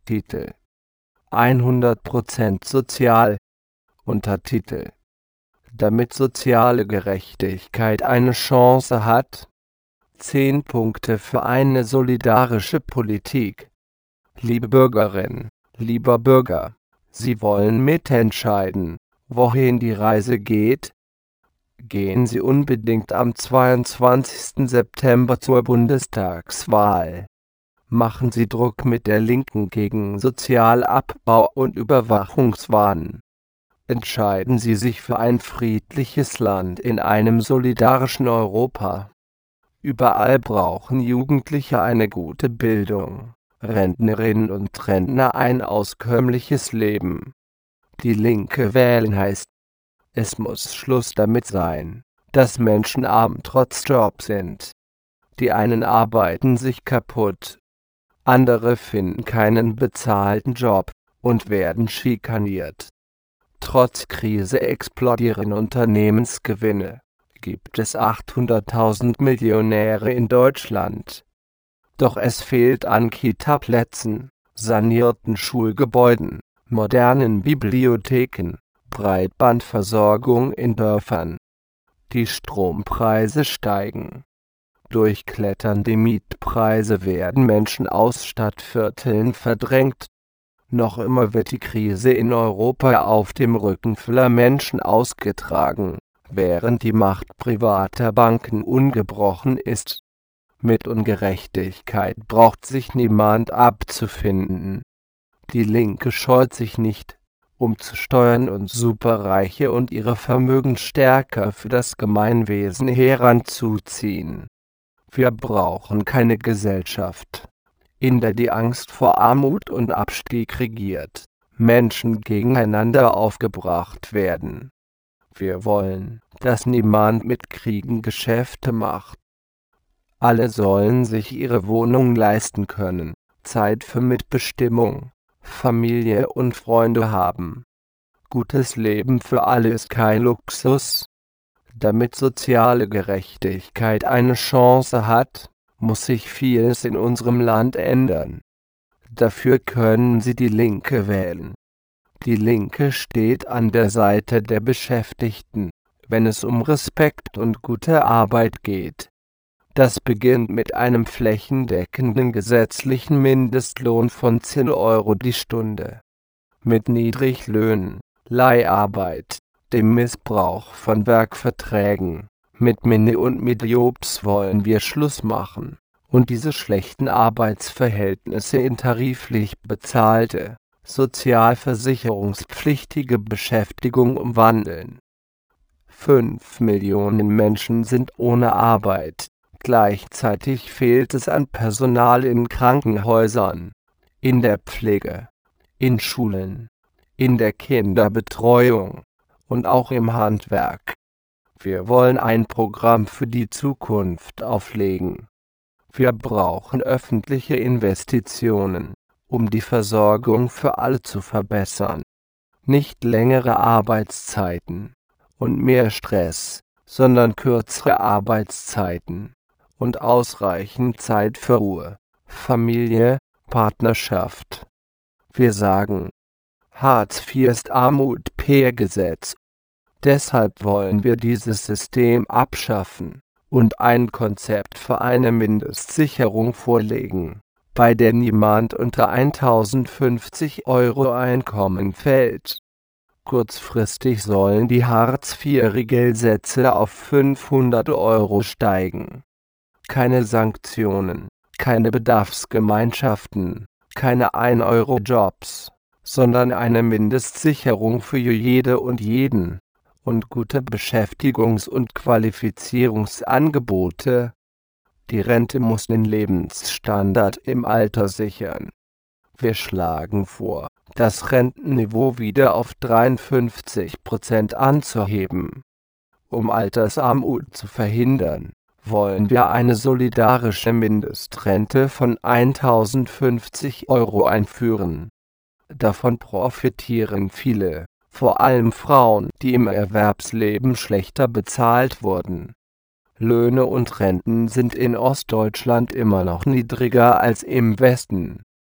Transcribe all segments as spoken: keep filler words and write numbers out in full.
Titel: hundert Prozent sozial. Untertitel: Damit soziale Gerechtigkeit eine Chance hat. zehn Punkte für eine solidarische Politik. Liebe Bürgerin, lieber Bürger, Sie wollen mitentscheiden, wohin die Reise geht? Gehen Sie unbedingt am zweiundzwanzigsten September zur Bundestagswahl. Machen Sie Druck mit der Linken gegen Sozialabbau und Überwachungswahn. Entscheiden Sie sich für ein friedliches Land in einem solidarischen Europa. Überall brauchen Jugendliche eine gute Bildung, Rentnerinnen und Rentner ein auskömmliches Leben. Die Linke wählen heißt: Es muss Schluss damit sein, dass Menschen arm trotz Job sind. Die einen arbeiten sich kaputt, andere finden keinen bezahlten Job und werden schikaniert. Trotz Krise explodieren Unternehmensgewinne. Gibt es achthunderttausend Millionäre in Deutschland. Doch es fehlt an Kita-Plätzen, sanierten Schulgebäuden, modernen Bibliotheken, Breitbandversorgung in Dörfern. Die Strompreise steigen. Durch kletternde Mietpreise werden Menschen aus Stadtvierteln verdrängt. Noch immer wird die Krise in Europa auf dem Rücken vieler Menschen ausgetragen, während die Macht privater Banken ungebrochen ist. Mit Ungerechtigkeit braucht sich niemand abzufinden. Die Linke scheut sich nicht, umzusteuern und Superreiche und ihre Vermögen stärker für das Gemeinwesen heranzuziehen. Wir brauchen keine Gesellschaft, in der die Angst vor Armut und Abstieg regiert, Menschen gegeneinander aufgebracht werden. Wir wollen, dass niemand mit Kriegen Geschäfte macht. Alle sollen sich ihre Wohnung leisten können, Zeit für Mitbestimmung, Familie und Freunde haben. Gutes Leben für alle ist kein Luxus. Damit soziale Gerechtigkeit eine Chance hat, muss sich vieles in unserem Land ändern. Dafür können Sie die Linke wählen. Die Linke steht an der Seite der Beschäftigten, wenn es um Respekt und gute Arbeit geht. Das beginnt mit einem flächendeckenden gesetzlichen Mindestlohn von zehn Euro die Stunde. Mit Niedriglöhnen, Leiharbeit, dem Missbrauch von Werkverträgen, mit Mini- und Midjobs wollen wir Schluss machen und diese schlechten Arbeitsverhältnisse in tariflich bezahlte, sozialversicherungspflichtige Beschäftigung umwandeln. Fünf Millionen Menschen sind ohne Arbeit. Gleichzeitig fehlt es an Personal in Krankenhäusern, in der Pflege, in Schulen, in der Kinderbetreuung und auch im Handwerk. Wir wollen ein Programm für die Zukunft auflegen. Wir brauchen öffentliche Investitionen, um die Versorgung für alle zu verbessern. Nicht längere Arbeitszeiten und mehr Stress, sondern kürzere Arbeitszeiten und ausreichend Zeit für Ruhe, Familie, Partnerschaft. Wir sagen, Hartz vier ist Armut per Gesetz. Deshalb wollen wir dieses System abschaffen und ein Konzept für eine Mindestsicherung vorlegen, bei der niemand unter eintausendfünfzig Euro Einkommen fällt. Kurzfristig sollen die Hartz vier Regelsätze auf fünfhundert Euro steigen. Keine Sanktionen, keine Bedarfsgemeinschaften, keine ein Euro Jobs, sondern eine Mindestsicherung für jede und jeden und gute Beschäftigungs- und Qualifizierungsangebote. Die Rente muss den Lebensstandard im Alter sichern. Wir schlagen vor, das Rentenniveau wieder auf dreiundfünfzig Prozent anzuheben. Um Altersarmut zu verhindern, wollen wir eine solidarische Mindestrente von eintausendfünfzig Euro einführen. Davon profitieren viele, vor allem Frauen, die im Erwerbsleben schlechter bezahlt wurden. Löhne und Renten sind in Ostdeutschland immer noch niedriger als im Westen.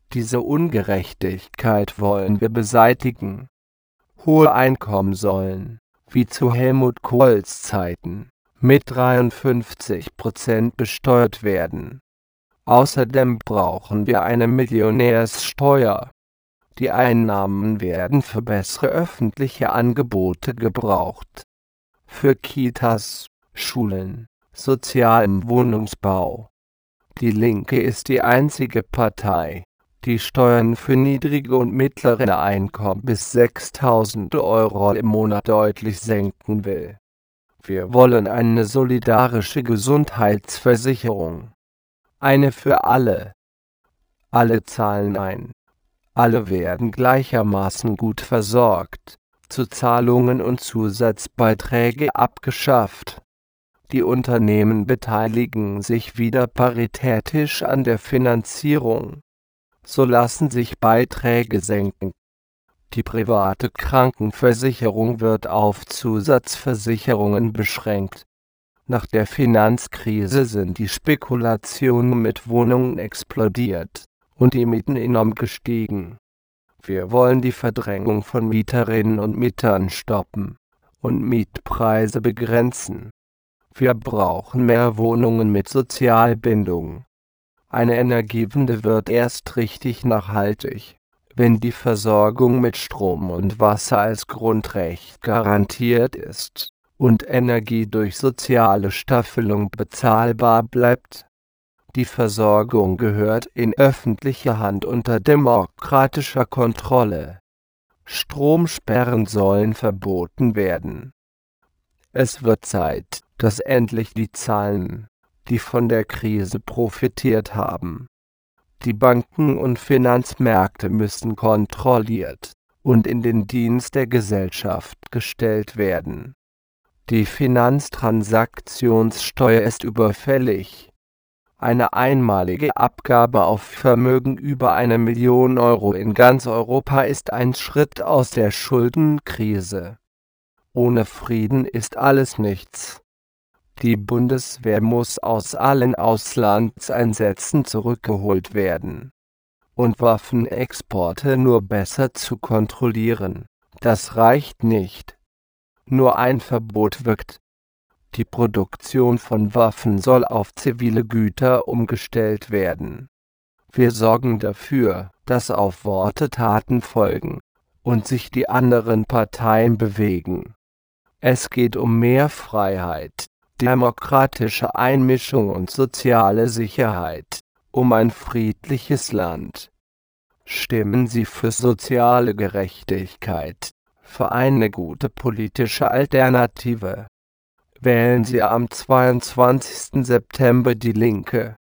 Diese Ungerechtigkeit wollen wir beseitigen. Hohe Einkommen sollen, wie zu Helmut Kohls Zeiten, mit dreiundfünfzig Prozent besteuert werden. Außerdem brauchen wir eine Millionärssteuer. Die Einnahmen werden für bessere öffentliche Angebote gebraucht. Für Kitas, Schulen, sozialen Wohnungsbau. Die Linke ist die einzige Partei, die Steuern für niedrige und mittlere Einkommen bis sechstausend Euro im Monat deutlich senken will. Wir wollen eine solidarische Gesundheitsversicherung. Eine für alle. Alle zahlen ein. Alle werden gleichermaßen gut versorgt. Zuzahlungen und Zusatzbeiträge abgeschafft. Die Unternehmen beteiligen sich wieder paritätisch an der Finanzierung. So lassen sich Beiträge senken. Die private Krankenversicherung wird auf Zusatzversicherungen beschränkt. Nach der Finanzkrise sind die Spekulationen mit Wohnungen explodiert und die Mieten enorm gestiegen. Wir wollen die Verdrängung von Mieterinnen und Mietern stoppen und Mietpreise begrenzen. Wir brauchen mehr Wohnungen mit Sozialbindung. Eine Energiewende wird erst richtig nachhaltig, wenn die Versorgung mit Strom und Wasser als Grundrecht garantiert ist und Energie durch soziale Staffelung bezahlbar bleibt. Die Versorgung gehört in öffentliche Hand unter demokratischer Kontrolle. Stromsperren sollen verboten werden. Es wird Zeit, dass endlich die zahlen, die von der Krise profitiert haben. Die Banken und Finanzmärkte müssen kontrolliert und in den Dienst der Gesellschaft gestellt werden. Die Finanztransaktionssteuer ist überfällig. Eine einmalige Abgabe auf Vermögen über eine Million Euro in ganz Europa ist ein Schritt aus der Schuldenkrise. Ohne Frieden ist alles nichts. Die Bundeswehr muss aus allen Auslandseinsätzen zurückgeholt werden. Und Waffenexporte nur besser zu kontrollieren, das reicht nicht. Nur ein Verbot wirkt. Die Produktion von Waffen soll auf zivile Güter umgestellt werden. Wir sorgen dafür, dass auf Worte Taten folgen und sich die anderen Parteien bewegen. Es geht um mehr Freiheit, demokratische Einmischung und soziale Sicherheit, um ein friedliches Land. Stimmen Sie für soziale Gerechtigkeit, für eine gute politische Alternative. Wählen Sie am zweiundzwanzigsten September die Linke.